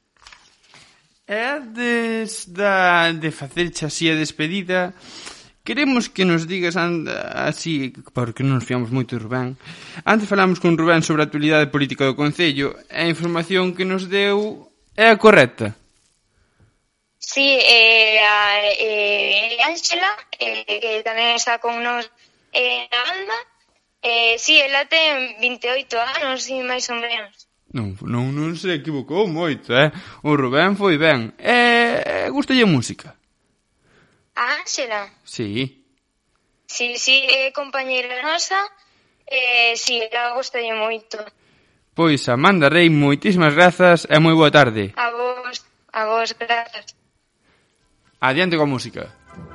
Antes de facerche así a despedida, queremos que nos digas así, porque non nos fiamos moito de Rubén. Antes falamos con Rubén sobre a actualidade política do Concello. A información que nos deu é a correcta? Sí, Ángela, que tamén está con nos na banda, sí, ela ten 28 anos, sí, máis ou menos. Non se equivocou moito, O Rubén foi ben. Gustalle a música? A Ángela? Sí. Sí, é compañeira nosa, sí, ela gostalle moito. Pois, Amanda Rei, moitísimas grazas e moi boa tarde. A vos, grazas. Adiante coa música.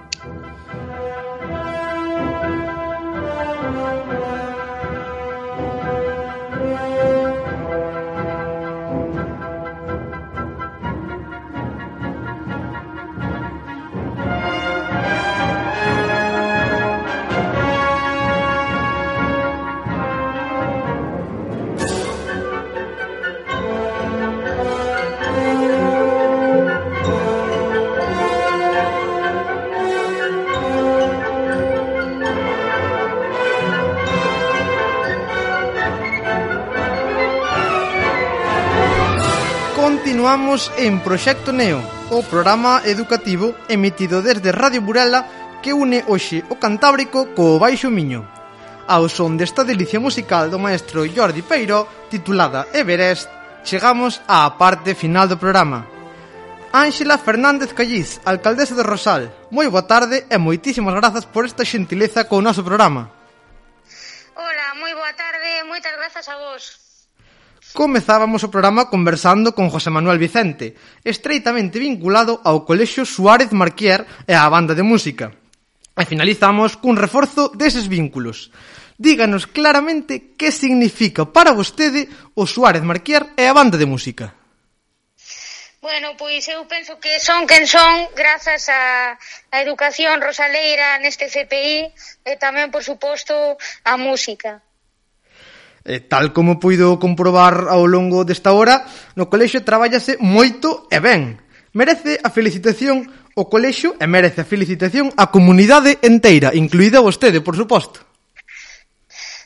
Continuamos en Proxecto Neo, o programa educativo emitido desde Radio Burela que une hoxe o Cantábrico co Baixo Miño. Ao son desta delicia musical do maestro Jordi Peiro, titulada Everest, chegamos á parte final do programa. Ángela Fernández Calliz, alcaldesa de Rosal, moi boa tarde e moitísimas grazas por esta xentileza co noso programa. Hola, moi boa tarde, moitas grazas a vos. Comezábamos o programa conversando con José Manuel Vicente, estreitamente vinculado ao Colexio Suárez Marquier e á banda de música. E finalizamos cun reforzo deses vínculos. Díganos claramente que significa para vostede o Suárez Marquier e a banda de música. Bueno, pois eu penso que son quen son grazas á educación rosaleira neste CPI e tamén, por suposto, a música. Tal como puido comprobar ao longo desta hora, no colexio trabállase moito e ben. Merece a felicitación o colexio e merece a felicitación a comunidade enteira, incluída vostede, por suposto.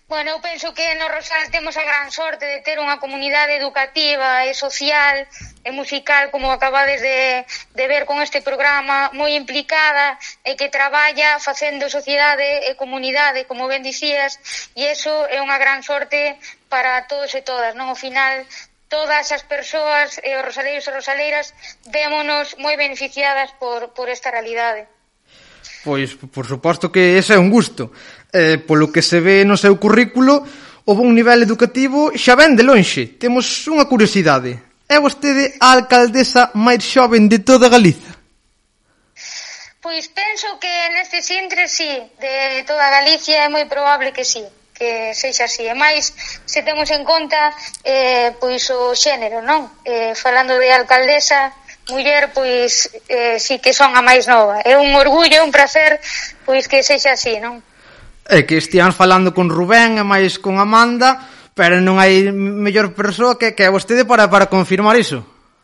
Bueno, eu penso que no Rosal temos a gran sorte de ter unha comunidade educativa e social e musical, como acabades de ver con este programa, moi implicada e que traballa facendo sociedade e comunidade, como ben dicías, e iso é unha gran sorte para todos e todas, non? Ao final, todas as persoas e os rosaleiros e rosaleiras vémonos moi beneficiadas por esta realidade. Pois, por suposto que ese é un gusto. Polo que se ve no seu currículo, o bon nivel educativo xa ven de lonxe. Temos unha curiosidade. É vostede a alcaldesa máis xoven de toda Galiza? Pois penso que neste sintre sí, de toda Galicia é moi probable que sí, que sexa así. E máis, se temos en conta pois o xénero, non? Falando de alcaldesa, muller, pois sí que son a máis nova. É un orgullo, un placer, pois que sexa así, non? É que estiamos falando con Rubén e máis con Amanda, pero non hai mellor persoa que é vostede para confirmar iso.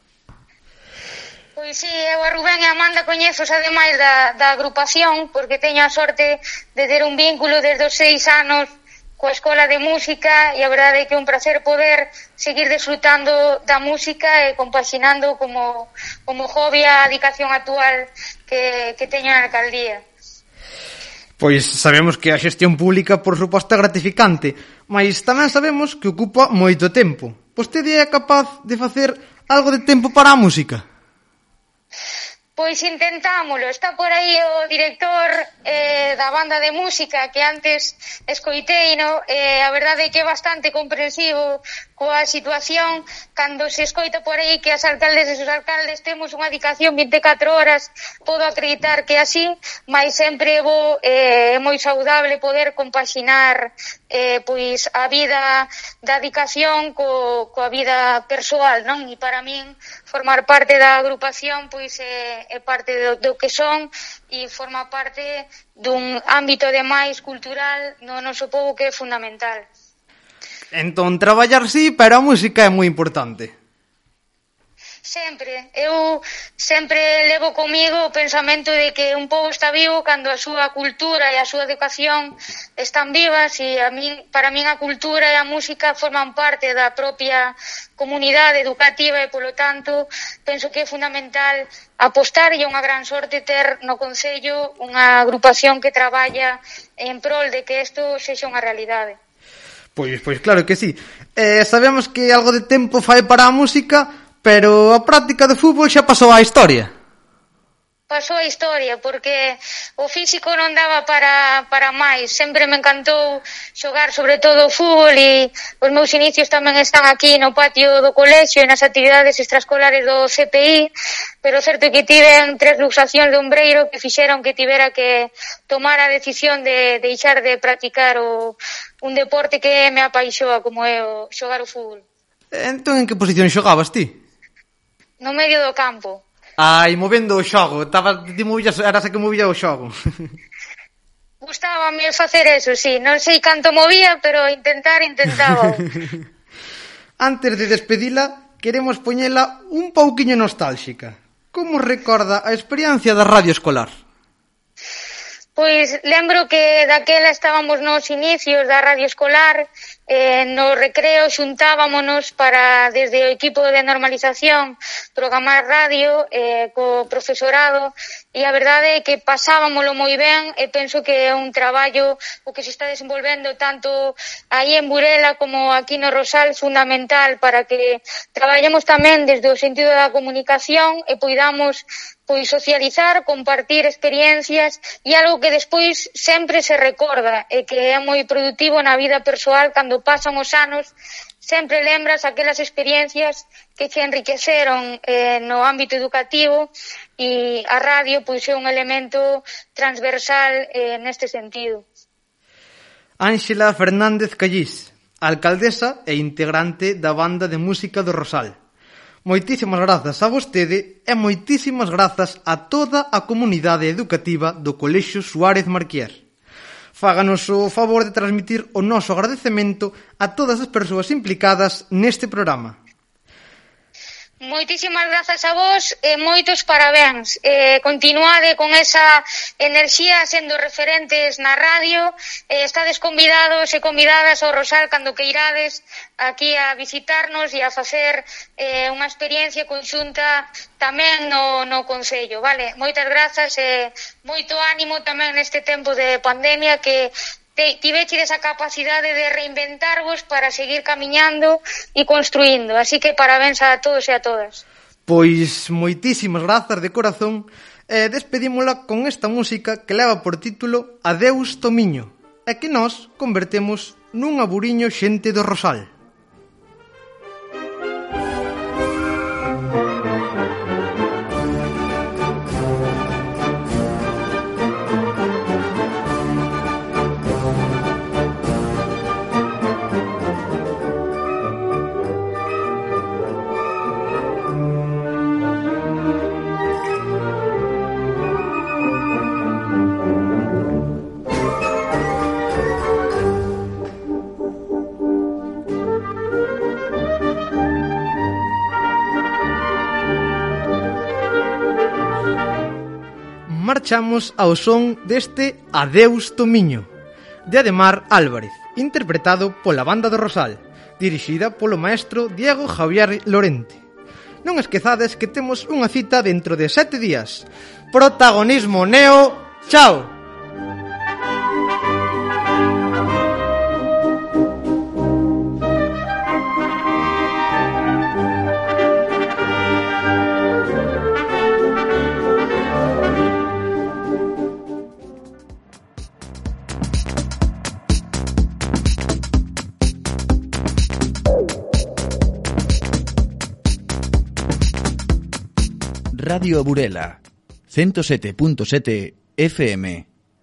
Pois sí, eu a Rubén e a Amanda coñezos ademais da agrupación, porque teño a sorte de ter un vínculo desde os 6 anos coa Escola de Música, e a verdade é que é un placer poder seguir disfrutando da música e compaxinando como hobby a dedicación actual que teño na alcaldía. Pois sabemos que a xestión pública, por suposto, é gratificante, mas tamén sabemos que ocupa moito tempo. Vostede é capaz de facer algo de tempo para a música? Pois intentámolo. Está por aí o director da banda de música que antes escoitei, no? A verdade é que é bastante comprensivo coa situación. Cando se escoita por aí que as alcaldes e os alcaldes temos unha dedicación 24 horas, podo acreditar que así, mas sempre é moi saudable poder compaxinar pois a vida da dedicación coa vida persoal, non? E para min formar parte da agrupación pois é parte do que son e forma parte dun ámbito ademais cultural no noso pobo que é fundamental. Entón, traballar sí, pero a música é moi importante. Sempre. Eu sempre levo comigo o pensamento de que un pobo está vivo cando a súa cultura e a súa educación están vivas, e para min a cultura e a música forman parte da propia comunidade educativa e, polo tanto, penso que é fundamental apostar, e é unha gran sorte ter no Concello unha agrupación que traballa en prol de que isto sexa unha realidade. Pois claro que sí. Sabemos que algo de tempo fai para a música, pero a práctica de fútbol xa pasou á historia. Pasou a historia, porque o físico non daba para máis. Sempre me encantou xogar sobre todo o fútbol, e os meus inicios tamén están aquí no patio do colexio e nas actividades extraescolares do CPI, pero certo é que tiven 3 luxacións de ombreiro que fixeron que tivera que tomar a decisión de deixar de practicar un deporte que me apaixoa, como é o xogar o fútbol. Entón, en que posición xogabas ti? No medio do campo. Ai, movendo o xogo. Eras a que movía o xogo. Gustábame facer eso, sí. Non sei canto movía, pero intentaba. Antes de despedila, queremos poñela un pouquiño nostálxica. Como recorda a experiencia da radio escolar? Pois lembro que daquela estábamos nos inicios da radio escolar, no recreo xuntábamonos para, desde o equipo de normalización, programar radio co profesorado, e a verdade é que pasábamolo moi ben, e penso que é un traballo o que se está desenvolvendo tanto aí en Burela como aquí no Rosal fundamental para que traballemos tamén desde o sentido da comunicación e poidamos socializar, compartir experiencias, e algo que despois sempre se recorda e que é moi produtivo na vida persoal. Cando pasan os anos sempre lembras aquelas experiencias que te enriqueceron no ámbito educativo, e a radio pois é un elemento transversal neste sentido. Ánxela Fernández Callís, alcaldesa e integrante da banda de música do Rosal. Moitísimas grazas a vostede e moitísimas grazas a toda a comunidade educativa do Colexio Suárez Marquier. Fáganos o favor de transmitir o noso agradecemento a todas as persoas implicadas neste programa. Moitísimas grazas a vos e moitos parabéns. Continuade con esa enerxía sendo referentes na radio. Estades convidados e convidadas ao Rosal cando que irades aquí a visitarnos e a facer unha experiencia conxunta tamén no Concello, vale? Moitas grazas e moito ánimo tamén neste tempo de pandemia que tiveches esa capacidade de reinventarvos para seguir camiñando e construindo. Así que parabéns a todos e a todas. Pois moitísimas grazas de corazón e despedímola con esta música que leva por título Adeus Tomiño e que nós convertemos nun aburiño xente do Rosal. Marchamos ao son deste Adeus Tomiño, de Ademar Álvarez, interpretado pola Banda do Rosal, dirixida polo maestro Diego Javier Lorente. Non esquezades que temos unha cita dentro de 7 días. Protagonismo Neo, chao! Radio Burela, 107.7 FM.